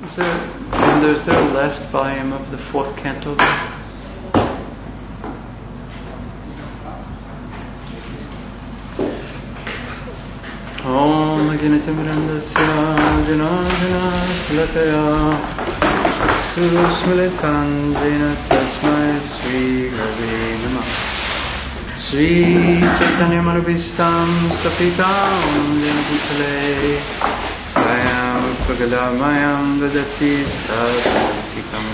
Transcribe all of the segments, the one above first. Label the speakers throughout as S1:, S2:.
S1: Is there a last volume of the fourth canto? Om Aginitimrandasya Janajana Salataya Susmilitan Jena Tasmai Sri Rave Namah Sri Chaitanya Manubhistam Stapitam Jena Bhutale Sayam Pagadamayam Vadati Sasatikam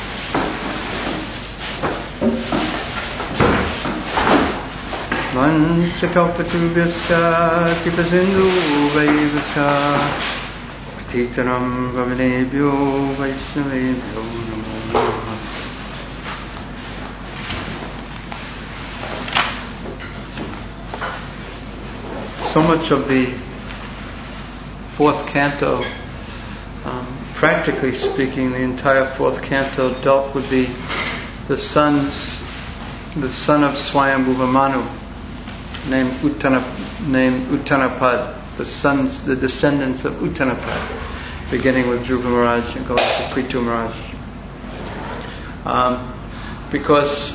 S1: Vanchakalpatubhyascha Kipasindhu Vaivascha Patitanam Vavinebhyo Vaishnavebhyo Namo Namaha. So much of the fourth canto, practically speaking, the entire fourth canto dealt with the son of Swayambhuva Manu, named Uttanapad, the descendants of Uttanapad, beginning with Dhruva Maharaj and going to Prithu Maharaj. Because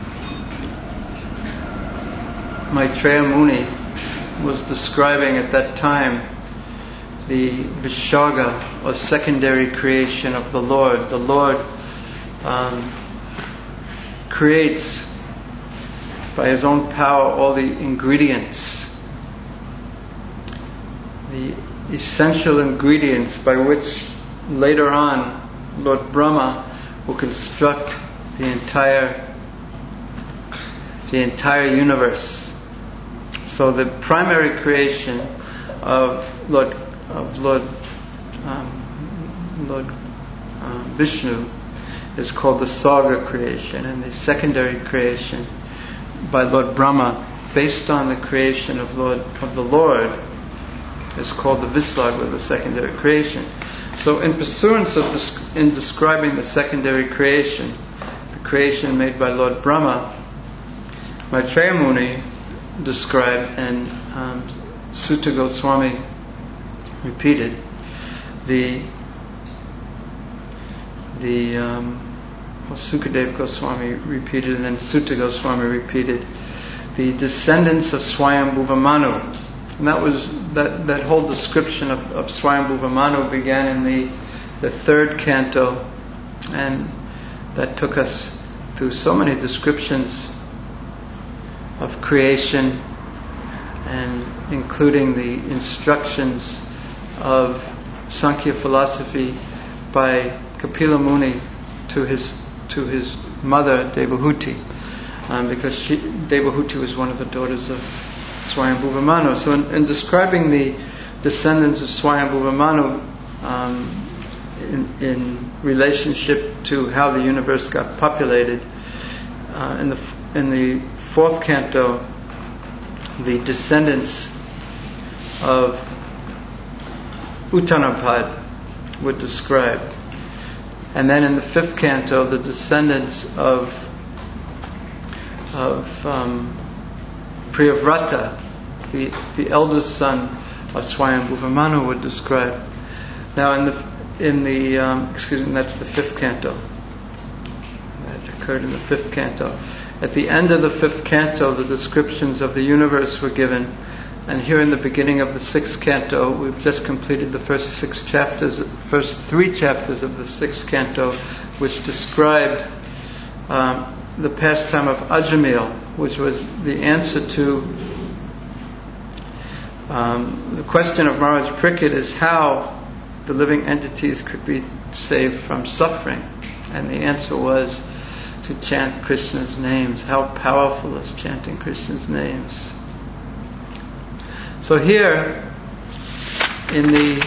S1: Maitreya Muni was describing at that time the Visarga, or secondary creation of the Lord. The Lord creates by His own power all the ingredients, the essential ingredients by which later on Lord Brahma will construct the entire universe. So the primary creation of Lord Vishnu is called the Sarga creation, and the secondary creation by Lord Brahma, based on the creation of the Lord, is called the Visarga, the secondary creation. So, in pursuance of in describing the secondary creation, the creation made by Lord Brahma, Maitreya Muni described, and Sutta Goswami repeated Sukadev Goswami repeated, and then Sutta Goswami repeated, the descendants of Swayambhuva Manu. And that whole description of Swayambhuva Manu began in the third canto, and that took us through so many descriptions of creation, and including the instructions of Sankhya philosophy by Kapila Muni to his mother Devahuti, because Devahuti was one of the daughters of Swayambhuva Manu. So in describing the descendants of Swayambhuva Manu in relationship to how the universe got populated, in the fourth canto, the descendants of Uttanapad were described. And then in the fifth canto, the descendants of Priyavrata, the eldest son of Swayambhuva Manu, were described. Now that's the fifth canto. That occurred in the fifth canto. At the end of the fifth canto, the descriptions of the universe were given. And here in the beginning of the sixth canto, we've just completed the first three chapters of the sixth canto, which described the pastime of Ajamil, which was the answer to the question of Maharaj Parikshit, is how the living entities could be saved from suffering. And the answer was to chant Krishna's names. How powerful is chanting Krishna's names? So here, in the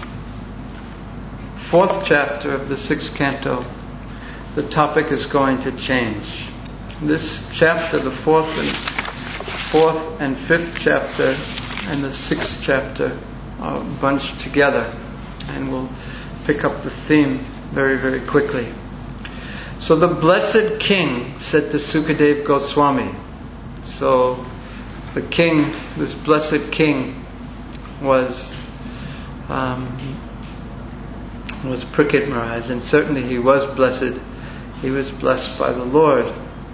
S1: fourth chapter of the sixth canto, the topic is going to change. This chapter, the fourth and fifth chapter, and the sixth chapter are bunched together, and we'll pick up the theme very, very quickly. So the blessed king said to Sukadev Goswami, so the king, this blessed king, was was Parikshit Maharaj, and certainly he was blessed. He was blessed by the Lord.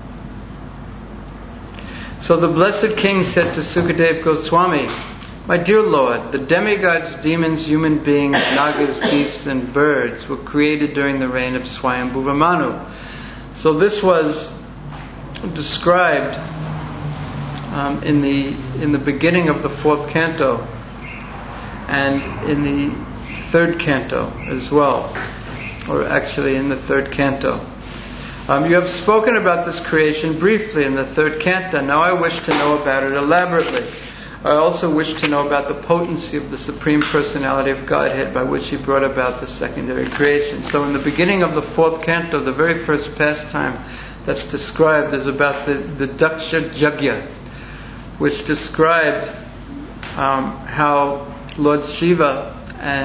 S1: So the blessed king said to Sukadeva Goswami, "My dear Lord, the demigods, demons, human beings, nagas, beasts and birds were created during the reign of Swayambhuva Manu." So this was described in the beginning of the 4th canto and in the 3rd canto as well, or actually in the 3rd canto. You have spoken about this creation briefly in the 3rd canto. Now I wish to know about it elaborately. I also wish to know about the potency of the Supreme Personality of Godhead by which He brought about the secondary creation. So in the beginning of the 4th canto, the very first pastime that's described is about the Daksha Yajna, which described how Lord Shiva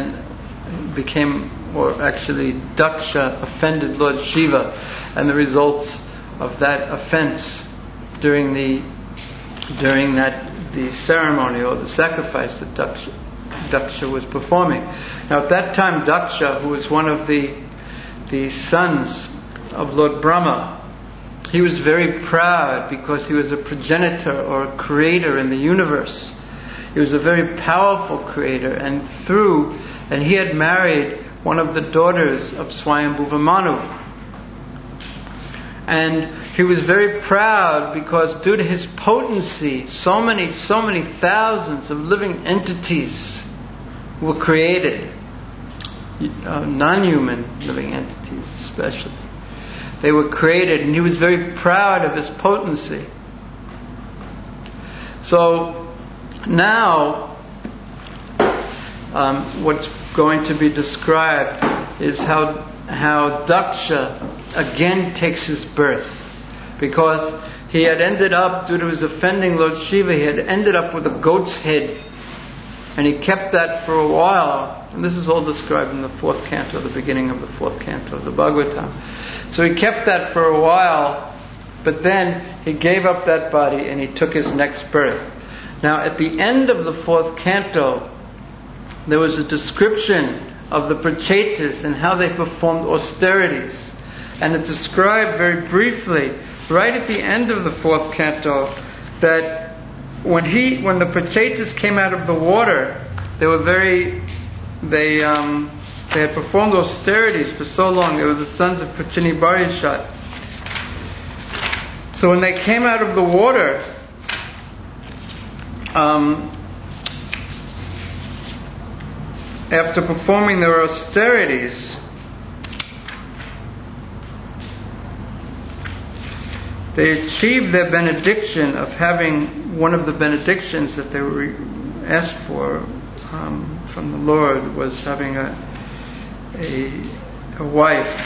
S1: Daksha offended Lord Shiva, and the results of that offense during the ceremony or the sacrifice that Daksha was performing. Now at that time, Daksha, who was one of the sons of Lord Brahma, he was very proud because he was a progenitor or a creator in the universe. He was a very powerful creator, and he had married one of the daughters of Swayambhuva Manu. And he was very proud because due to his potency, so many thousands of living entities were created. Non-human living entities especially. They were created, and he was very proud of his potency. So now what's going to be described is how Daksha again takes his birth, because he had ended up, due to his offending Lord Shiva, he had ended up with a goat's head, and he kept that for a while. And this is all described in the 4th canto, the beginning of the 4th canto of the Bhagavatam. So he kept that for a while, but then he gave up that body and he took his next birth. Now at the end of the 4th canto, there was a description of the Prachetas and how they performed austerities. And it described very briefly, right at the end of the 4th canto, that when the Prachetas came out of the water, they had performed austerities for so long. They were the sons of Prachini Barishat. So when they came out of the water, after performing their austerities, they achieved their benediction of having one of the benedictions that they were asked for from the Lord was having a wife.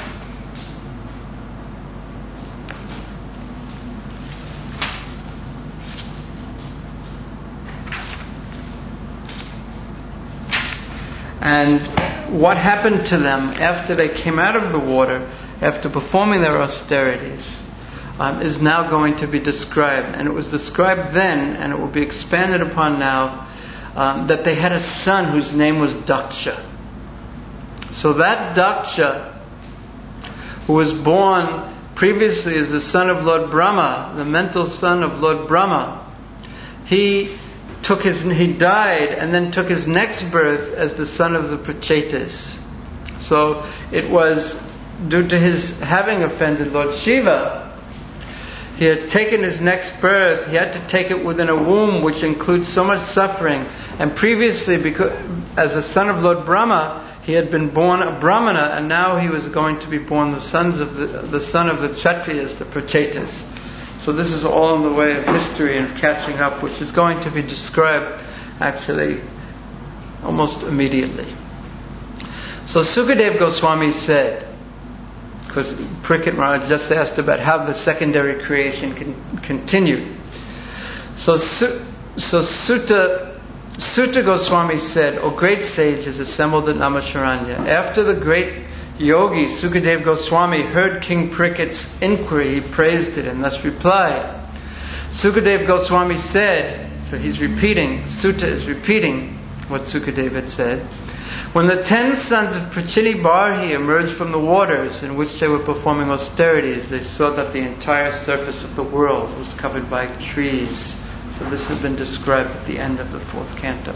S1: And what happened to them after they came out of the water, after performing their austerities, is now going to be described. And it was described then, and it will be expanded upon now, that they had a son whose name was Daksha. So that Daksha, who was born previously as the son of Lord Brahma, the mental son of Lord Brahma, he died and then took his next birth as the son of the Prachetas. So it was due to his having offended Lord Shiva. He had taken his next birth. He had to take it within a womb which includes so much suffering. And previously, because as a son of Lord Brahma, he had been born a Brahmana, and now he was going to be born the son of the Kshatriyas, the Prachetas. So this is all in the way of history and catching up, which is going to be described actually almost immediately. So Sukadeva Goswami said, because Parikshit Maharaj just asked about how the secondary creation continued. So Sutta Goswami said, "O great sages assembled at Namasharanya, after the great yogi Sukadeva Goswami heard King Parikshit's inquiry, he praised it and thus replied." Sukadeva Goswami said, so he's repeating, Sutta is repeating what Sukadeva had said. When the 10 sons of Prachini Barhi emerged from the waters in which they were performing austerities, they saw that the entire surface of the world was covered by trees. So this has been described at the end of the 4th canto.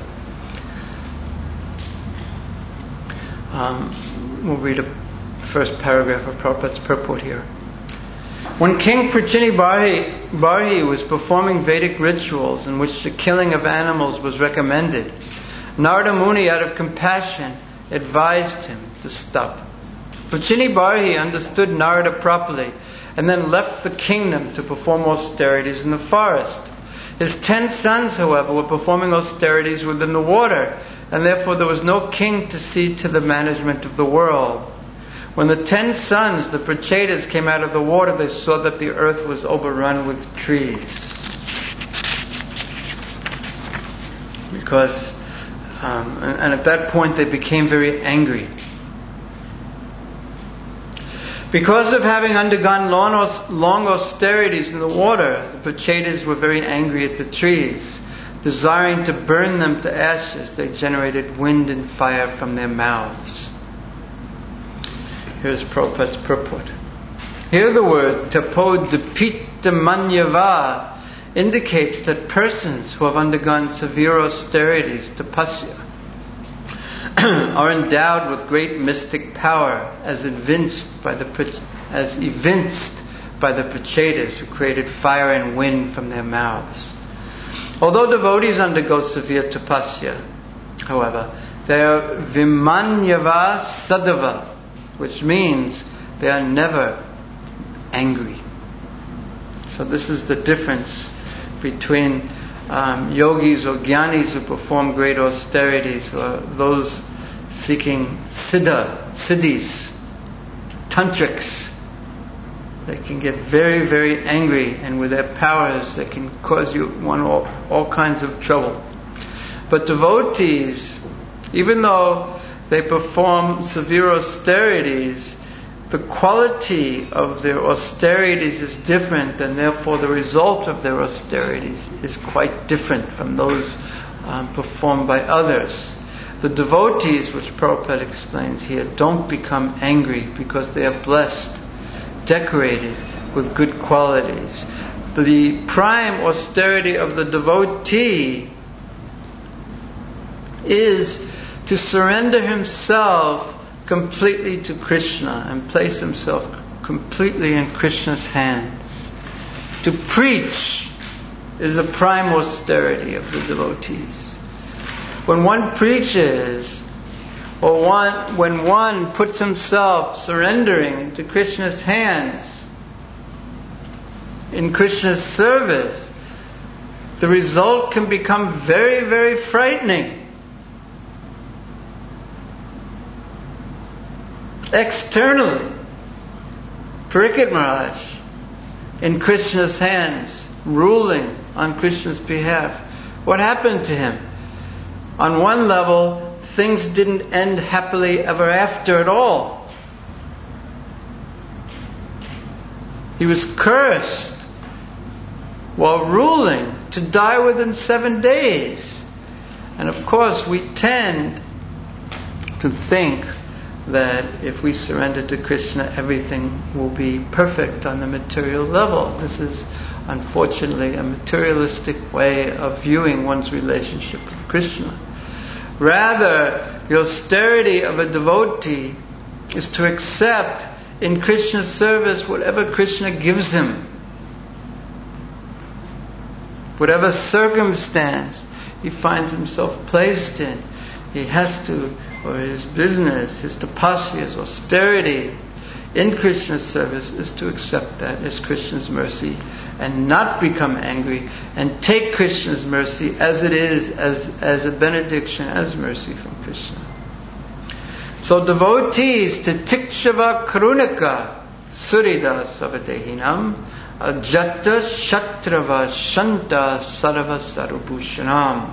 S1: We'll read a first paragraph of Prabhupada's purport here. When King Prachini Barhi was performing Vedic rituals in which the killing of animals was recommended, Narada Muni, out of compassion, advised him to stop. Prachini Barhi understood Narada properly and then left the kingdom to perform austerities in the forest. His 10 sons, however, were performing austerities within the water, and therefore there was no king to see to the management of the world. When the 10 sons, the Prachetas, came out of the water, they saw that the earth was overrun with trees. And at that point they became very angry. Because of having undergone long austerities in the water, the Prachetas were very angry at the trees. Desiring to burn them to ashes, they generated wind and fire from their mouths. Here's Prabhupada's purport. Here the word tapodipita manyava indicates that persons who have undergone severe austerities, tapasya, are endowed with great mystic power as evinced by the Prachetas who created fire and wind from their mouths. Although devotees undergo severe tapasya, however, they are vimanyava sadava, which means they are never angry. So this is the difference between yogis or jnanis who perform great austerities, or those seeking siddhis, tantrics. They can get very, very angry, and with their powers they can cause you all kinds of trouble. But devotees, even though they perform severe austerities, the quality of their austerities is different, and therefore the result of their austerities is quite different from those performed by others. The devotees, which Prabhupada explains here, don't become angry because they are blessed, decorated with good qualities. The prime austerity of the devotee is to surrender himself completely to Krishna and place himself completely in Krishna's hands. To preach is the prime austerity of the devotees. When one preaches, or when one puts himself surrendering into Krishna's hands, in Krishna's service, the result can become very, very frightening. Externally, Parikshit Maharaj, in Krishna's hands, ruling on Krishna's behalf. What happened to him? On one level, things didn't end happily ever after at all. He was cursed while ruling to die within 7 days. And of course, we tend to think that if we surrender to Krishna, everything will be perfect on the material level. This is unfortunately a materialistic way of viewing one's relationship with Krishna. Rather, the austerity of a devotee is to accept in Krishna's service whatever Krishna gives him. Whatever circumstance he finds himself placed in, he has to, or his business, his tapasya, his austerity in Krishna's service is to accept that as Krishna's mercy and not become angry and take Krishna's mercy as it is, as a benediction, as mercy from Krishna. So devotees to Tikshava Karunika Surida Savadehinam Ajata Shatrava Shanta Sarva Sarubhushanam.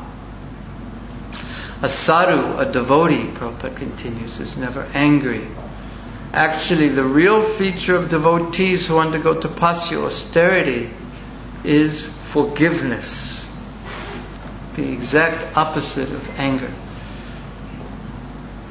S1: A sadhu, a devotee, Prabhupada continues, is never angry. Actually, the real feature of devotees who undergo tapasya, austerity, is forgiveness. The exact opposite of anger.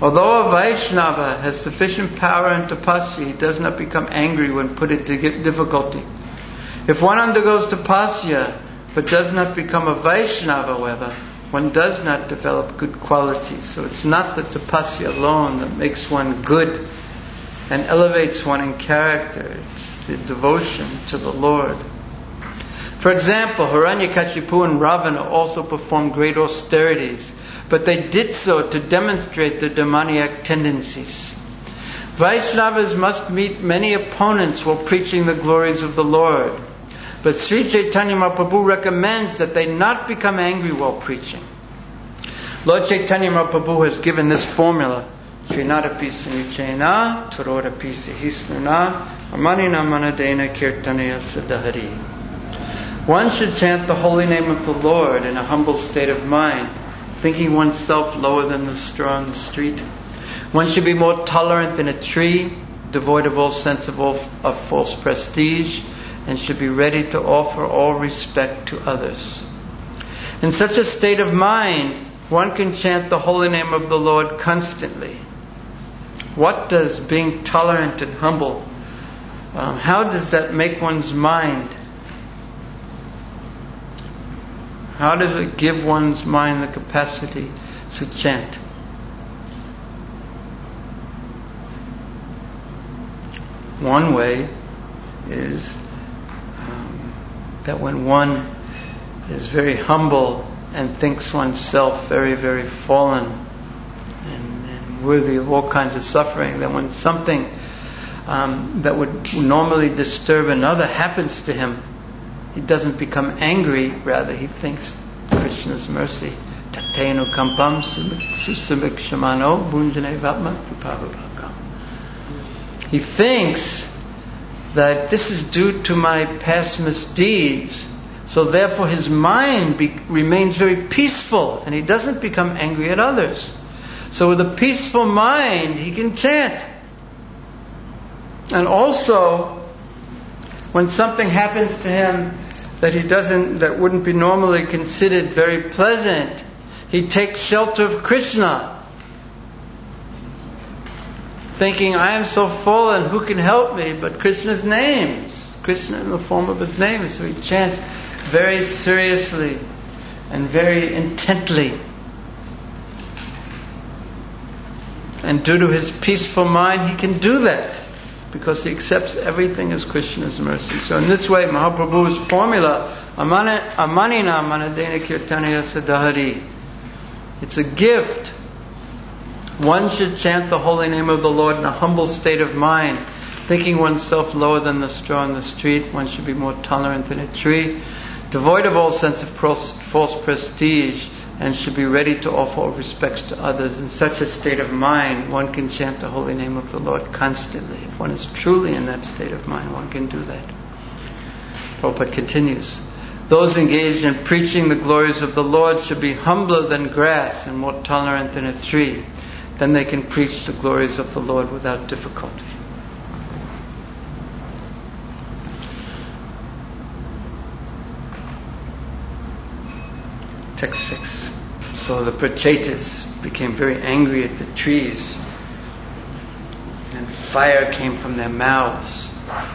S1: Although a Vaishnava has sufficient power and tapasya, he does not become angry when put into difficulty. If one undergoes tapasya but does not become a Vaishnava, however, one does not develop good qualities. So it's not the tapasya alone that makes one good and elevates one in character. It's the devotion to the Lord. For example, Hiranyakashipu and Ravana also performed great austerities, but they did so to demonstrate their demoniac tendencies. Vaishnavas must meet many opponents while preaching the glories of the Lord. But Sri Chaitanya Mahaprabhu recommends that they not become angry while preaching. Lord Chaitanya Mahaprabhu has given this formula: Trinadapi Samichena, Tarodapi Sahisnana, Amanina Manadena Kirtanaya Siddhahari. One should chant the holy name of the Lord in a humble state of mind, thinking oneself lower than the straw on the street. One should be more tolerant than a tree, devoid of all sense of false prestige, and should be ready to offer all respect to others. In such a state of mind, one can chant the holy name of the Lord constantly. What does being tolerant and humble, how does that make one's mind? How does it give one's mind the capacity to chant? One way is that when one is very humble and thinks oneself very, very fallen and worthy of all kinds of suffering, then when something that would normally disturb another happens to him, he doesn't become angry, rather he thinks Krishna's mercy. Tatenu kampam susamikshmano bunjane vatma upavabhakam. He thinks that this is due to my past misdeeds, so therefore his mind remains very peaceful and he doesn't become angry at others. So with a peaceful mind he can chant. And also, when something happens to him that wouldn't be normally considered very pleasant, he takes shelter of Krishna, thinking, I am so fallen, who can help me but Krishna's names? Krishna in the form of his name. So he chants very seriously and very intently. And due to his peaceful mind, he can do that, because he accepts everything as Krishna's mercy. So in this way, Mahaprabhu's formula, Amanina Manadena Kirtanaya Siddhahari, it's a gift. One should chant the holy name of the Lord in a humble state of mind, thinking oneself lower than the straw on the street. One should be more tolerant than a tree, devoid of all sense of false prestige, and should be ready to offer all respects to others. In such a state of mind, one can chant the holy name of the Lord constantly. If one is truly in that state of mind, one can do that. Prabhupada continues, those engaged in preaching the glories of the Lord should be humbler than grass and more tolerant than a tree. Then they can preach the glories of the Lord without difficulty. Text 6. So the Prachetas became very angry at the trees, and fire came from their mouths.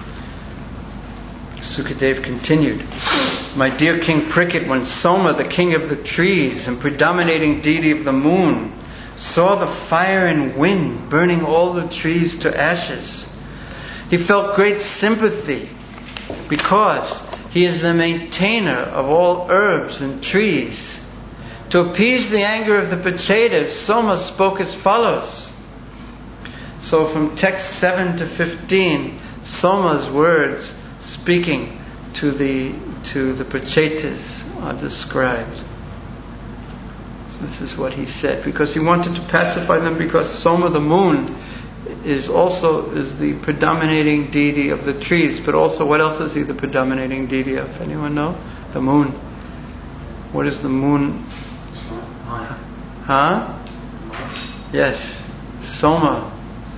S1: Sukadev continued, my dear King Cricket, when Soma, the king of the trees and predominating deity of the moon, saw the fire and wind burning all the trees to ashes, he felt great sympathy, because he is the maintainer of all herbs and trees. To appease the anger of the Prachetas, Soma spoke as follows. So from text 7 to 15, Soma's words speaking to the Prachetas are described. So this is what he said, because he wanted to pacify them, because Soma, the moon, is the predominating deity of the trees. But also, what else is he the predominating deity of? Anyone know? The moon. What is the moon? Huh? Yes, Soma.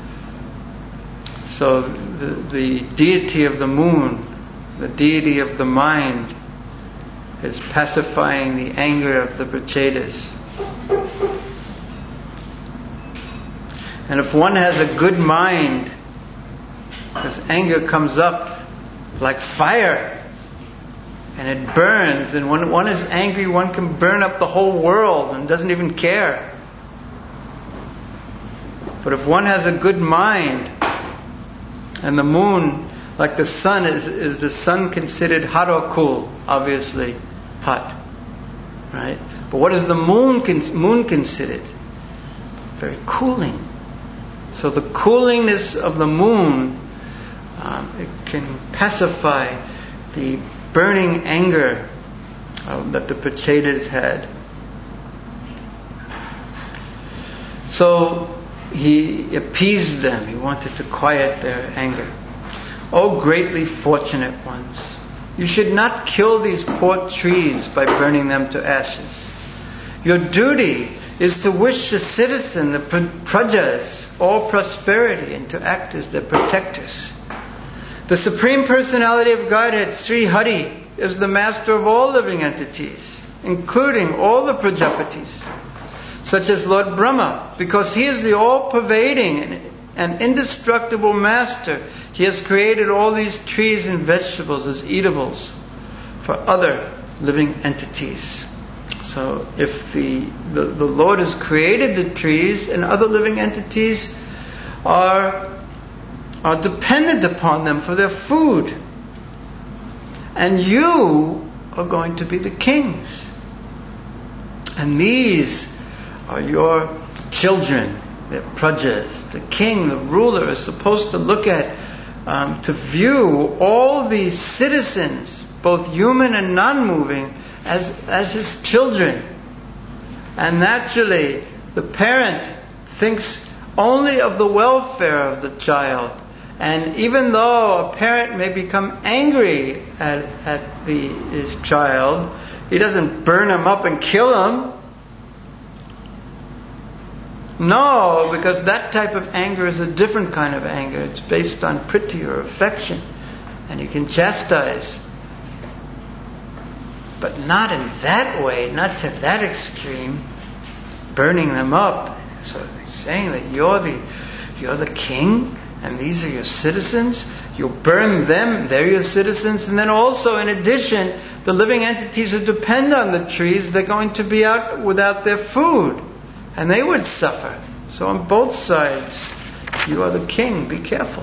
S1: So the deity of the moon, the deity of the mind, is pacifying the anger of the Prachetas. And if one has a good mind, because anger comes up like fire, and it burns, and when one is angry, one can burn up the whole world and doesn't even care. But if one has a good mind, and the moon, like the sun, is the sun considered hot or cool? Obviously, hot, right? But what is the moon considered? Very cooling. So the coolingness of the moon, it can pacify the burning anger that the Prachetas had. So he appeased them. He wanted to quiet their anger. O greatly fortunate ones, you should not kill these poor trees by burning them to ashes. Your duty is to wish the citizen, the prajas, all prosperity and to act as their protectors. The Supreme Personality of Godhead, Sri Hari, is the master of all living entities, including all the Prajapatis, such as Lord Brahma, because he is the all-pervading and indestructible master. He has created all these trees and vegetables as eatables for other living entities. So if the Lord has created the trees, and other living entities are dependent upon them for their food. And you are going to be the kings. And these are your children, their prajas. The king, the ruler, is supposed to look at, to view all these citizens, both human and non-moving, as his children. And naturally, the parent thinks only of the welfare of the child. And even though a parent may become angry at his child, he doesn't burn him up and kill him. No, because that type of anger is a different kind of anger. It's based on priti or affection. And you can chastise. But not in that way, not to that extreme, burning them up. So he's saying that you're the king, and these are your citizens. You burn them, they're your citizens. And then also, in addition, the living entities who depend on the trees, they're going to be out without their food. And they would suffer. So on both sides, you are the king. Be careful.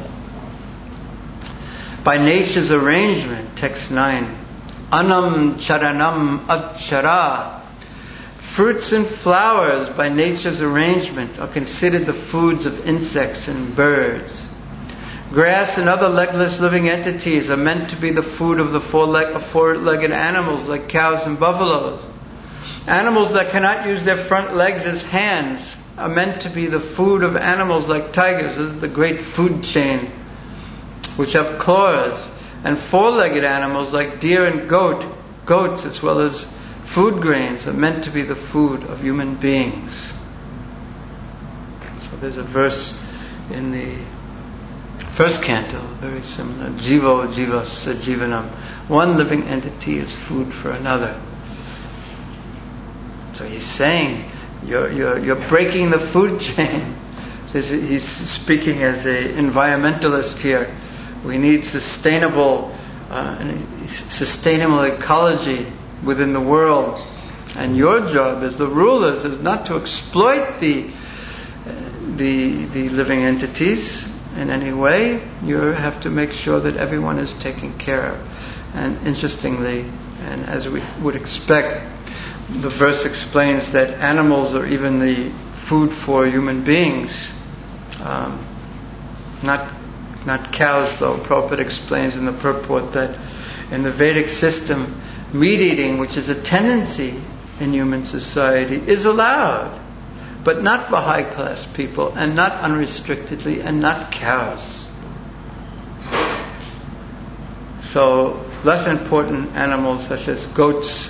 S1: By nature's arrangement, text 9, Anam charanam achara. Fruits and flowers, by nature's arrangement, are considered the foods of insects and birds. Grass and other legless living entities are meant to be the food of the four-legged animals like cows and buffaloes. Animals that cannot use their front legs as hands are meant to be the food of animals like tigers. This is the great food chain, which have claws. And four-legged animals like deer and goats as well as food grains are meant to be the food of human beings. So there's a verse in the first canto, very similar. Jivo jivas jivanam. One living entity is food for another. So he's saying, you're breaking the food chain. He's speaking as an environmentalist here. We need sustainable ecology within the world. And your job as the rulers is not to exploit the living entities in any way. You have to make sure that everyone is taken care of. And interestingly, and as we would expect, the verse explains that animals are even the food for human beings. Not cows, though. Prabhupada explains in the purport that in the Vedic system, meat eating, which is a tendency in human society, is allowed, but not for high class people, and not unrestrictedly, and not cows. So less important animals such as goats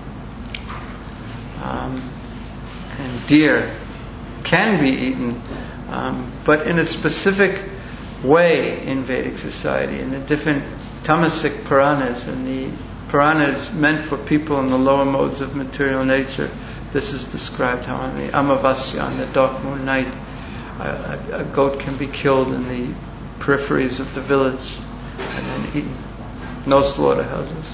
S1: and deer can be eaten, but in a specific way in Vedic society, in the different tamasic Puranas, and the Puranas meant for people in the lower modes of material nature. This is described how on the Amavasya, on the dark moon night, A goat can be killed in the peripheries of the village and then eaten. No slaughterhouses.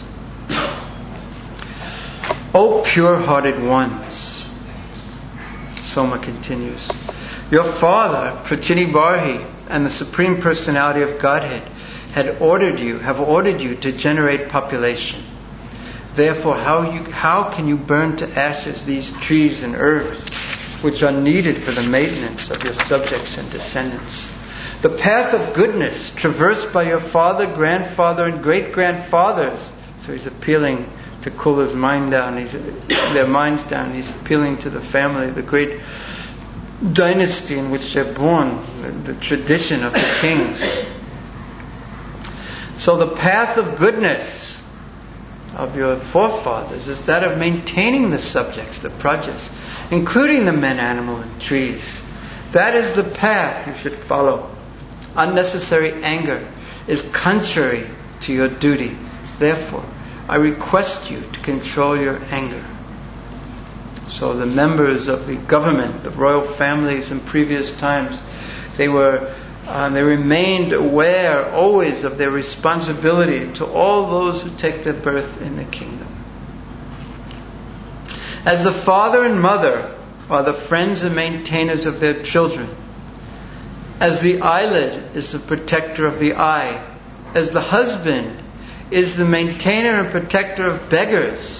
S1: O pure-hearted ones, Soma continues, your father, Prachini and the Supreme Personality of Godhead have ordered you to generate population. Therefore, how can you burn to ashes these trees and herbs which are needed for the maintenance of your subjects and descendants? The path of goodness traversed by your father, grandfather, and great-grandfathers. So he's appealing to cool their minds down. He's appealing to the family, the great dynasty in which they're born, the tradition of the kings. So the path of goodness of your forefathers is that of maintaining the subjects, the prajas, including the men, animal, and trees. That is the path you should follow. Unnecessary anger is contrary to your duty. Therefore, I request you to control your anger. So the members of the government, the royal families in previous times, they remained aware always of their responsibility to all those who take their birth in the kingdom. As the father and mother are the friends and maintainers of their children, as the eyelid is the protector of the eye, as the husband is the maintainer and protector of beggars,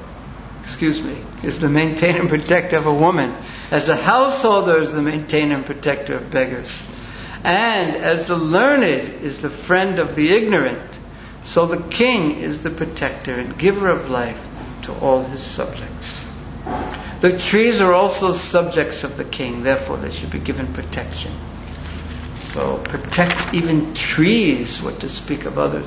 S1: is the maintainer and protector of a woman, as the householder is the maintainer and protector of beggars, and as the learned is the friend of the ignorant, so the king is the protector and giver of life to all his subjects. The trees are also subjects of the king, therefore they should be given protection. So protect even trees, what to speak of others.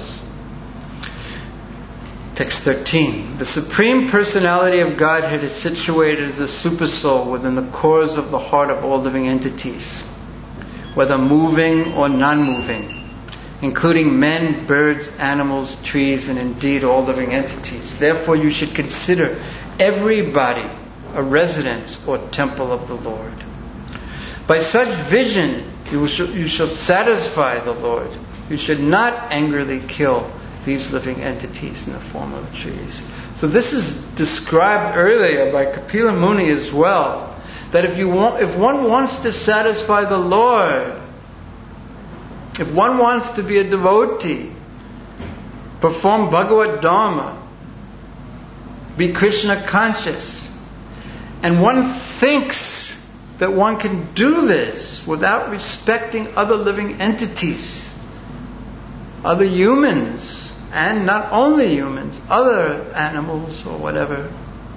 S1: Text 13. The Supreme Personality of Godhead is situated as the Supersoul within the cores of the heart of all living entities, whether moving or non-moving, including men, birds, animals, trees, and indeed all living entities. Therefore you should consider everybody a residence or temple of the Lord. By such vision you shall satisfy the Lord. You should not angrily kill these living entities in the form of trees. So this is described earlier by Kapila Muni as well, that if one wants to satisfy the Lord, if one wants to be a devotee, perform Bhagavad Dharma, be Krishna conscious, and one thinks that one can do this without respecting other living entities, other humans, and not only humans, other animals or whatever.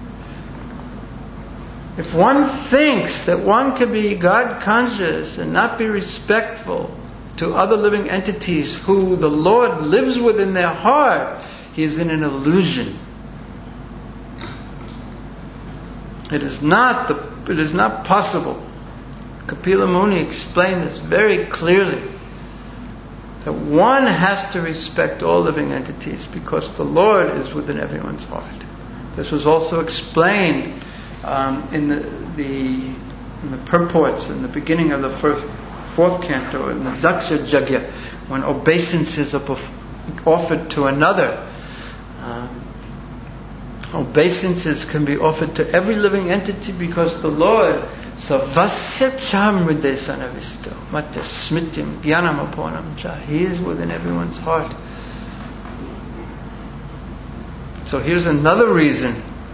S1: If one thinks that one can be God conscious and not be respectful to other living entities who the Lord lives within their heart, he is in an illusion. It is not possible. Kapila Muni explained this very clearly, that one has to respect all living entities because the Lord is within everyone's heart. This was also explained in the purports in the beginning of the fourth canto in the Daksha Yajna, when obeisances are offered to another. Obeisances can be offered to every living entity because the Lord Savasya Chamride Sanavisto Mata Smitim Gyanam Aponam Cha. He is within everyone's heart. So here's another reason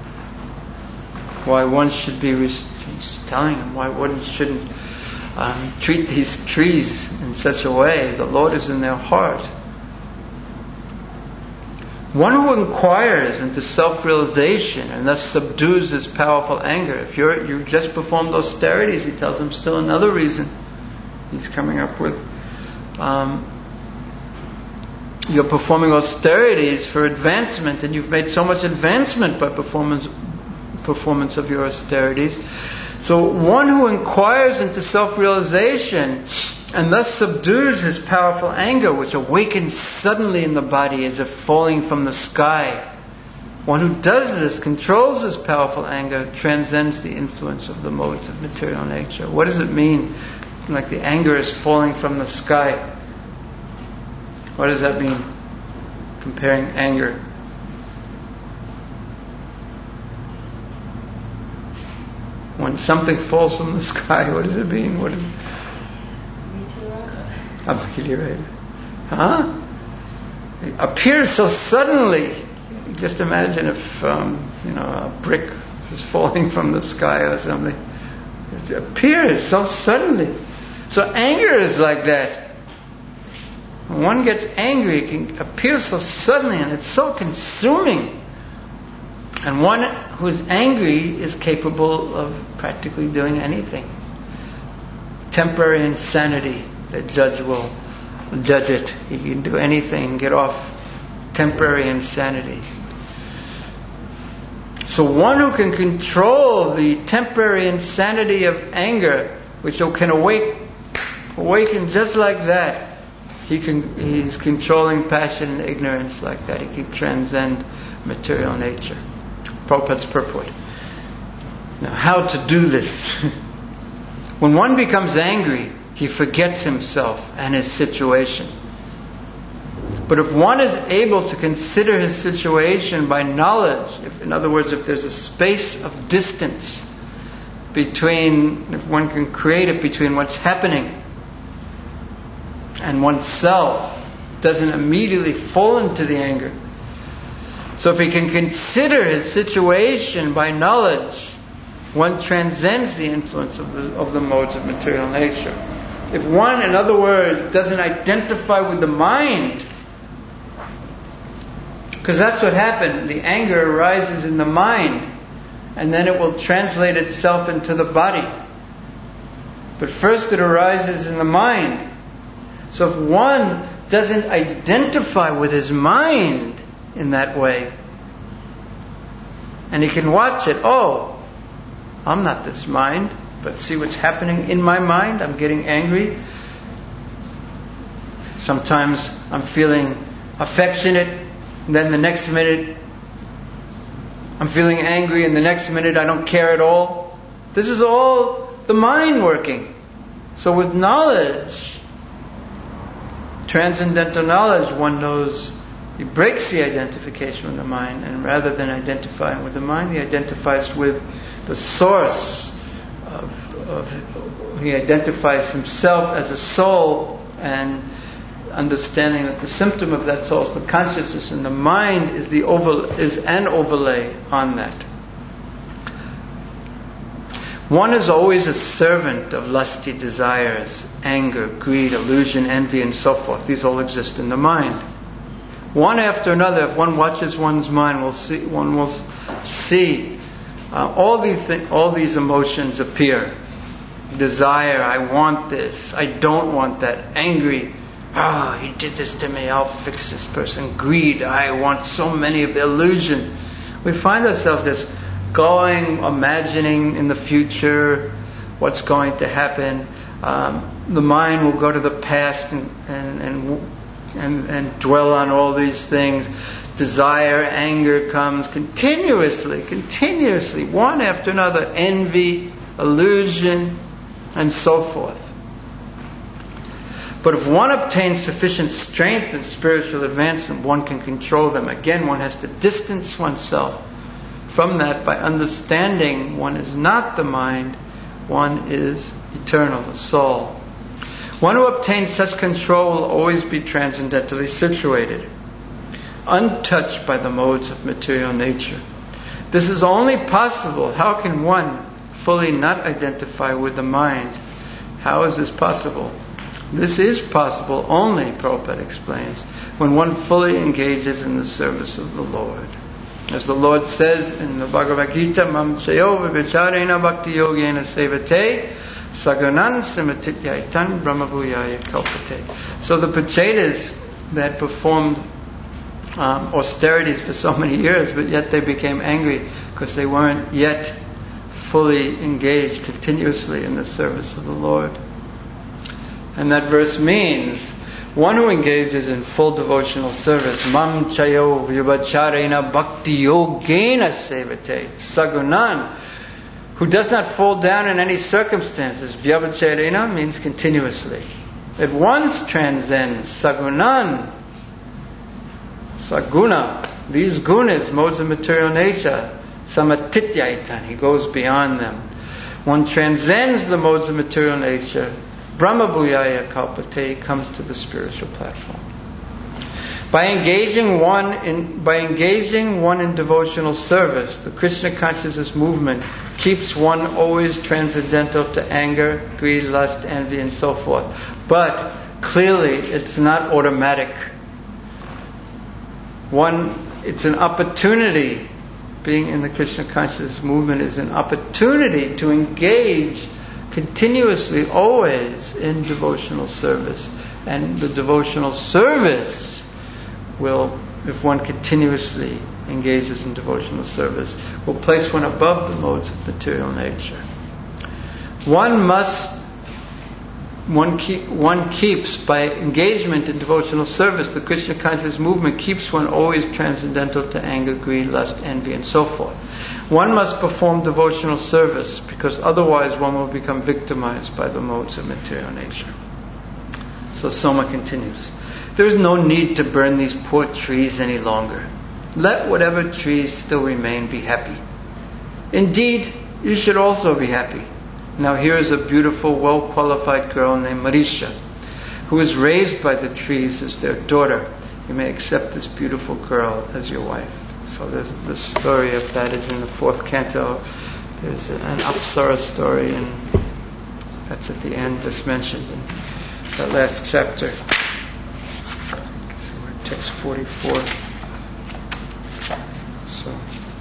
S1: why one should be telling him why one shouldn't treat these trees in such a way. The Lord is in their heart. One who inquires into self-realization and thus subdues his powerful anger. If you've just performed austerities, he tells him still another reason he's coming up with. You're performing austerities for advancement, and you've made so much advancement by performance of your austerities. So one who inquires into self-realization and thus subdues his powerful anger, which awakens suddenly in the body as if falling from the sky. One who does this, controls his powerful anger, transcends the influence of the modes of material nature. What does it mean like the anger is falling from the sky. What does that mean? Comparing anger. When something falls from the sky, what does it mean? What is it? Meteorite. Huh? It appears so suddenly. Just imagine if a brick is falling from the sky or something. It appears so suddenly. So anger is like that. When one gets angry, it can appear so suddenly, and it's so consuming. And one who's angry is capable of practically doing anything. Temporary insanity, the judge will judge it. He can do anything, get off temporary insanity. So one who can control the temporary insanity of anger, which can awaken just like that, he's controlling passion and ignorance like that. He can transcend material nature. Prabhupada's purport. Now, how to do this? When one becomes angry, he forgets himself and his situation. But if one is able to consider his situation by knowledge, in other words, if there's a space of distance if one can create it between what's happening and oneself, doesn't immediately fall into the anger. So if he can consider his situation by knowledge, one transcends the influence of the modes of material nature. If one, in other words, doesn't identify with the mind, because that's what happened. The anger arises in the mind, and then it will translate itself into the body. But first it arises in the mind. So if one doesn't identify with his mind in that way, and he can watch it, I'm not this mind, but see what's happening in my mind. I'm getting angry. Sometimes I'm feeling affectionate, and then the next minute I'm feeling angry, and the next minute I don't care at all. This is all the mind working. So with knowledge, transcendental knowledge, one knows, he breaks the identification with the mind, and rather than identifying with the mind, he identifies with the source he identifies himself as a soul, and understanding that the symptom of that soul is the consciousness, and the mind is an overlay on that. One is always a servant of lusty desires, anger, greed, illusion, envy, and so forth. These all exist in the mind. One after another, if one watches one's mind, one will see all these emotions appear. Desire, I want this, I don't want that. Angry, he did this to me, I'll fix this person. Greed, I want so many of the illusion. We find ourselves just imagining in the future what's going to happen. The mind will go to the past and dwell on all these things. Desire, anger comes continuously, one after another. Envy, illusion, and so forth. But if one obtains sufficient strength and spiritual advancement, one can control them. Again, one has to distance oneself from that by understanding one is not the mind, one is eternal, the soul. One who obtains such control will always be transcendentally situated, untouched by the modes of material nature. This is only possible. How can one fully not identify with the mind? How is this possible? This is possible only, Prabhupada explains, when one fully engages in the service of the Lord. As the Lord says in the Bhagavad Gita, Mam chayo vivicharena bhakti yogena sevate saganan simatityaitan brahmabhuyaya kalpate. So the Pachetas that performed austerities for so many years, but yet they became angry because they weren't yet fully engaged continuously in the service of the Lord. And that verse means one who engages in full devotional service, mam chayo vyubacharena bhakti yogena sevate sagunan, who does not fall down in any circumstances. Vyavacharena means continuously. It once transcends sagunan, saguna, these gunas, modes of material nature, samatityaitan, he goes beyond them. One transcends the modes of material nature, Brahma Bhuyaya Kalpate, comes to the spiritual platform. By engaging one in devotional service, the Krishna consciousness movement keeps one always transcendental to anger, greed, lust, envy, and so forth. But clearly, it's not automatic. It's an opportunity. Being in the Krishna consciousness movement is an opportunity to engage continuously, always in devotional service. And the devotional service will, if one continuously engages in devotional service, will place one above the modes of material nature. One keeps, by engagement in devotional service, the Krishna consciousness movement keeps one always transcendental to anger, greed, lust, envy, and so forth. One must perform devotional service because otherwise one will become victimized by the modes of material nature. So Soma continues. There is no need to burn these poor trees any longer. Let whatever trees still remain be happy. Indeed, you should also be happy. Now here is a beautiful, well-qualified girl named Marisha, who is raised by the trees as their daughter. You may accept this beautiful girl as your wife. So the story of that is in the 4th canto. There's an Apsara story, and that's at the end, that's mentioned in that last chapter. Text 44. So,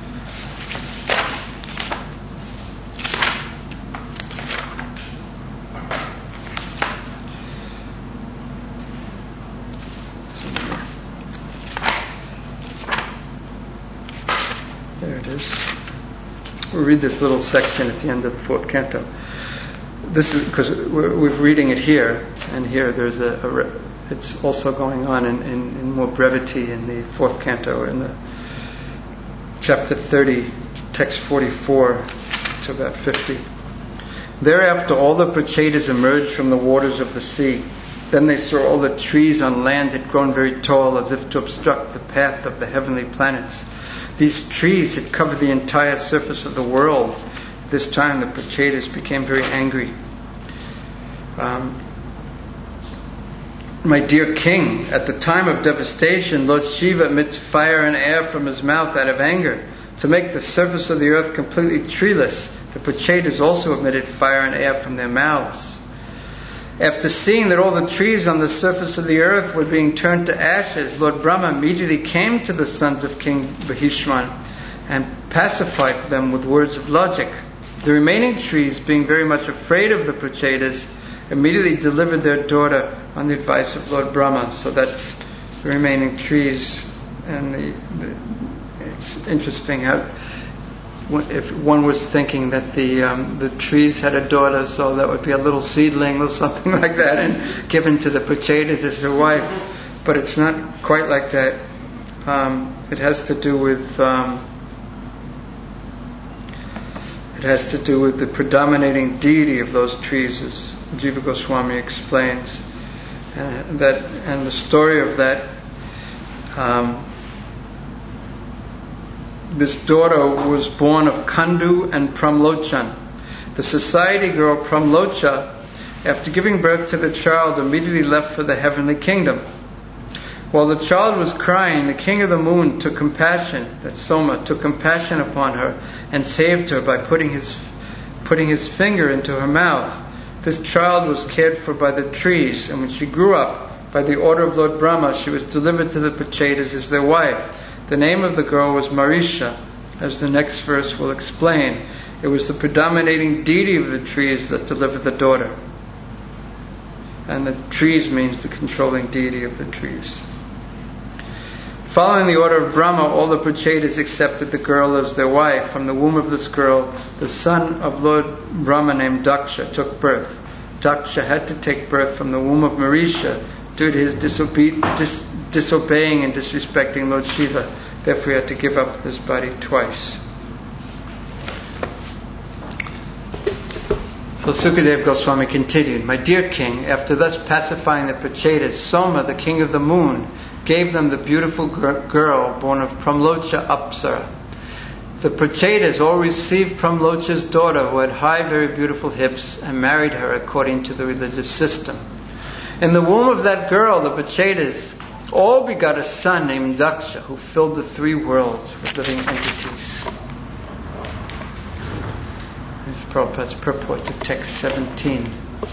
S1: there it is. We'll read this little section at the end of the 4th canto. This is because we're reading it here, and here there's it's also going on in more brevity in the 4th canto, in the chapter 30, text 44 to about 50. Thereafter all the Prachetas emerged from the waters of the sea. Then they saw all the trees on land had grown very tall, as if to obstruct the path of the heavenly planets. These trees had covered the entire surface of the world. This time the Prachetas became very angry. My dear king, at the time of devastation, Lord Shiva emits fire and air from his mouth out of anger to make the surface of the earth completely treeless. The Prachetas also emitted fire and air from their mouths. After seeing that all the trees on the surface of the earth were being turned to ashes, Lord Brahma immediately came to the sons of King Bahishman and pacified them with words of logic. The remaining trees, being very much afraid of the Prachetas, immediately delivered their daughter on the advice of Lord Brahma. So that's the remaining trees. And it's interesting how, if one was thinking that the trees had a daughter, so that would be a little seedling or something like that, and given to the Prachetas as her wife. But it's not quite like that. It has to do with the predominating deity of those trees, as Jiva Goswami explains, and the story of that. This daughter was born of Kandu and Pramlochan. The society girl Pramlocha, after giving birth to the child, immediately left for the heavenly kingdom. While the child was crying, the king of the moon took compassion, that Soma took compassion upon her and saved her by putting his finger into her mouth. This child was cared for by the trees, and when she grew up, by the order of Lord Brahma, she was delivered to the Prachetas as their wife. The name of the girl was Marisha, as the next verse will explain. It was the predominating deity of the trees that delivered the daughter. And the trees means the controlling deity of the trees. Following the order of Brahma, all the Prachetas accepted the girl as their wife. From the womb of this girl, the son of Lord Brahma named Daksha took birth. Daksha had to take birth from the womb of Marisha due to his disobeying and disrespecting Lord Shiva. Therefore he had to give up his body twice. So Sukadeva Goswami continued, "My dear king, after thus pacifying the Prachetas, Soma, the king of the moon, gave them the beautiful girl born of Pramlocha Apsara. The Prachetas all received Pramlocha's daughter, who had high, very beautiful hips, and married her according to the religious system. In the womb of that girl, the Prachetas all begot a son named Daksha, who filled the 3 worlds with living entities." This is Prabhupada's purport to text 17.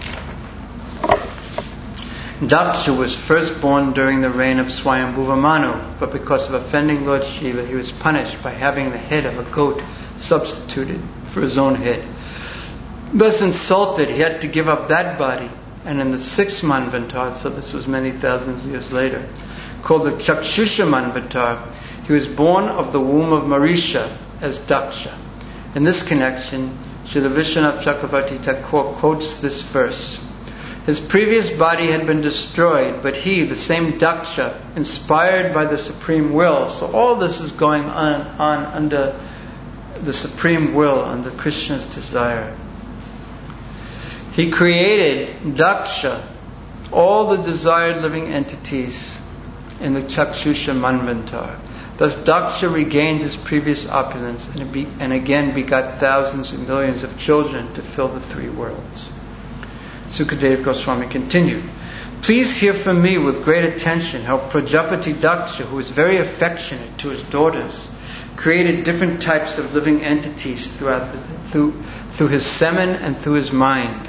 S1: Daksha was first born during the reign of Swayambhuva Manu, but because of offending Lord Shiva, he was punished by having the head of a goat substituted for his own head. Thus insulted, he had to give up that body, and in the 6th Manvantar, so this was many thousands of years later, called the Chakshusha Manvantar, he was born of the womb of Marisha as Daksha. In this connection, Srila Vishwanath Chakravarti Thakur quotes this verse. His previous body had been destroyed, but he, the same Daksha, inspired by the Supreme Will. So all this is going on under the Supreme Will, under Krishna's desire. He created Daksha, all the desired living entities in the Chakshusha Manvantar. Thus Daksha regained his previous opulence and again begot thousands and millions of children to fill the 3 worlds. Sukadeva Goswami continued, "Please hear from me with great attention how Prajapati Daksha, who was very affectionate to his daughters, created different types of living entities through his semen and through his mind.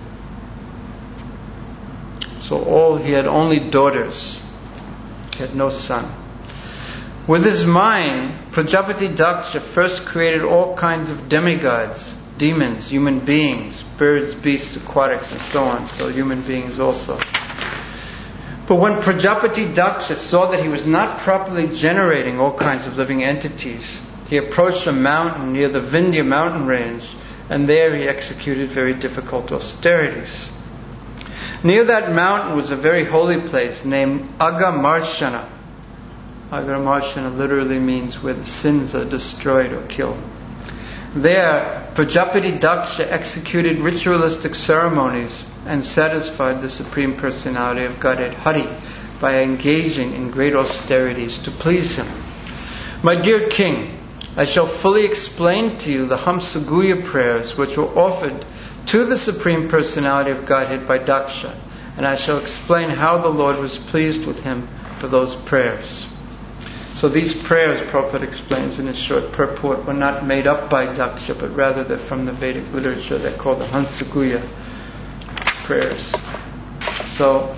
S1: So he had only daughters. He had no son. With his mind, Prajapati Daksha first created all kinds of demigods, demons, human beings, birds, beasts, aquatics, and so on. So human beings also. But when Prajapati Daksha saw that he was not properly generating all kinds of living entities, he approached a mountain near the Vindhya mountain range, and there he executed very difficult austerities. Near that mountain was a very holy place named Agamarshana. Agamarshana literally means where the sins are destroyed or killed. There, Prajapati Daksha executed ritualistic ceremonies and satisfied the Supreme Personality of Godhead Hari by engaging in great austerities to please him. My dear King, I shall fully explain to you the Hamsaguya prayers which were offered to the Supreme Personality of Godhead by Daksha, and I shall explain how the Lord was pleased with him for those prayers. So these prayers, Prabhupada explains in his short purport, were not made up by Daksha, but rather they're from the Vedic literature. They're called the Hamsaguya prayers. So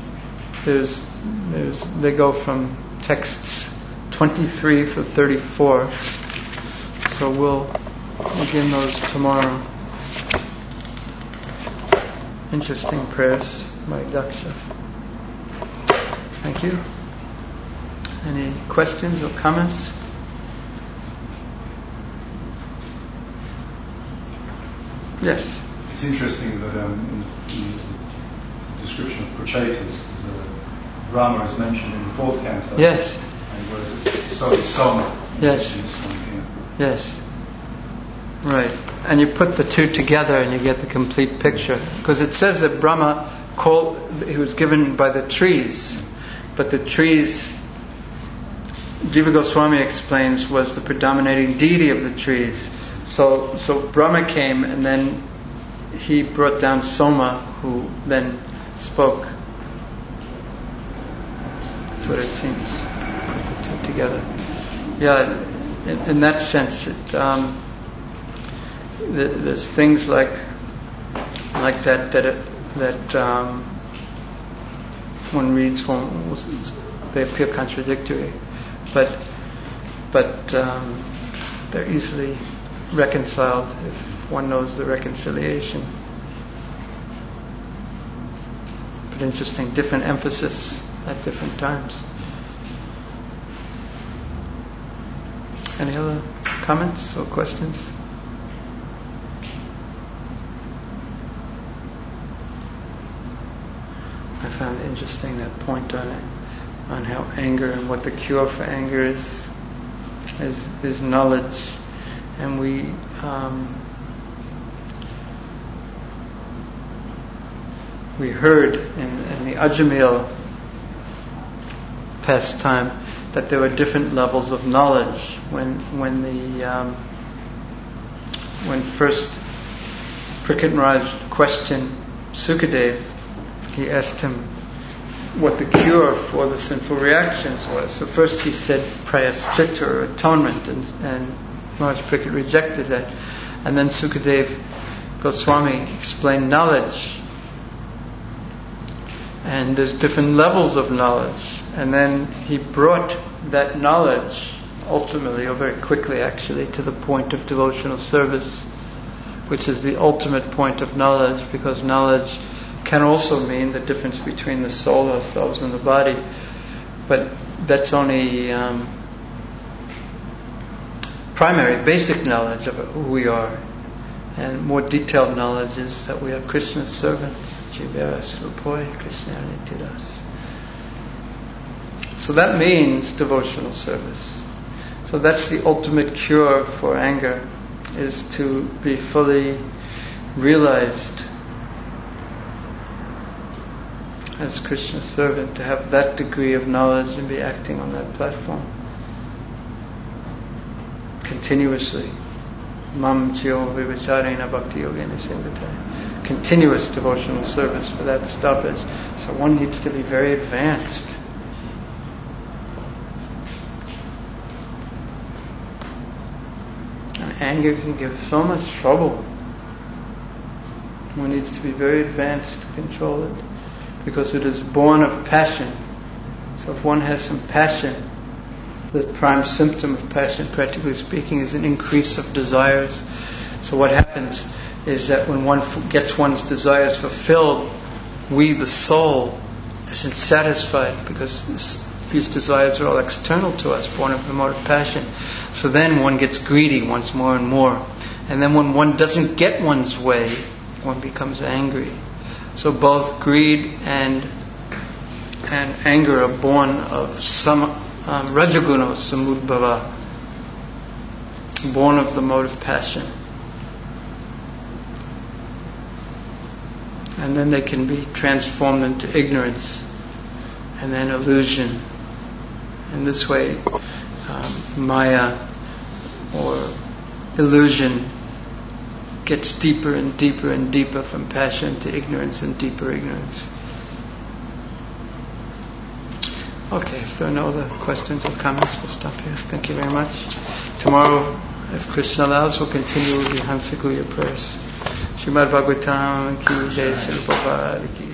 S1: they go from texts 23 to 34. So we'll begin those tomorrow. Interesting prayers by Daksha. Thank you. Any questions or comments? Yes.
S2: It's interesting that in the description of Prachetas, Rama is mentioned in the 4th canto.
S1: Yes.
S2: And whereas it's Soma.
S1: Yes. Yes. Right. And you put the two together and you get the complete picture. Because it says that Brahma he was given by the trees. But the trees, Jiva Goswami explains, was the predominating deity of the trees. So Brahma came and then he brought down Soma, who then spoke. That's what it seems. Put the two together. Yeah, in that sense, there's things like that one reads, they appear contradictory, but they're easily reconciled if one knows the reconciliation. But interesting, different emphasis at different times. Any other comments or questions? I found it interesting, that point on how anger and what the cure for anger is knowledge. And we heard in the Ajamil pastime that there were different levels of knowledge. When first Prakrit Maharaj questioned Sukadev, he asked him what the cure for the sinful reactions was. So first he said prayaschita, or atonement, and Maharaj Prakrit rejected that. And then Sukadev Goswami explained knowledge. And there's different levels of knowledge. And then he brought that knowledge, ultimately, or very quickly actually, to the point of devotional service, which is the ultimate point of knowledge, because knowledge can also mean the difference between the soul, ourselves, and the body. But that's only primary, basic knowledge of who we are. And more detailed knowledge is that we are Krishna's servants. So that means devotional service. So that's the ultimate cure for anger, is to be fully realized as Krishna's servant, to have that degree of knowledge and be acting on that platform continuously. Mam Chyo Vivacharena Bhakti Yogena Sindhata. Continuous devotional service without stoppage. So one needs to be very advanced. And anger can give so much trouble. One needs to be very advanced to control it, because it is born of passion. So if one has some passion, the prime symptom of passion, practically speaking, is an increase of desires. So what happens is that when one gets one's desires fulfilled, we, the soul, isn't satisfied, because these desires are all external to us, born of the mode of passion. So then one gets greedy, wants more and more. And then when one doesn't get one's way, one becomes angry. So both greed and anger are born of some Rajaguna Samudbhava, born of the mode of passion. And then they can be transformed into ignorance and then illusion. And this way, Maya, or illusion, gets deeper and deeper and deeper from passion to ignorance and deeper ignorance. Okay, if there are no other questions or comments, we'll stop here. Thank you very much. Tomorrow, if Krishna allows, we'll continue with the Hansa Guhya prayers. Srimad Bhagavatam ki jai, Srila Prabhupada ki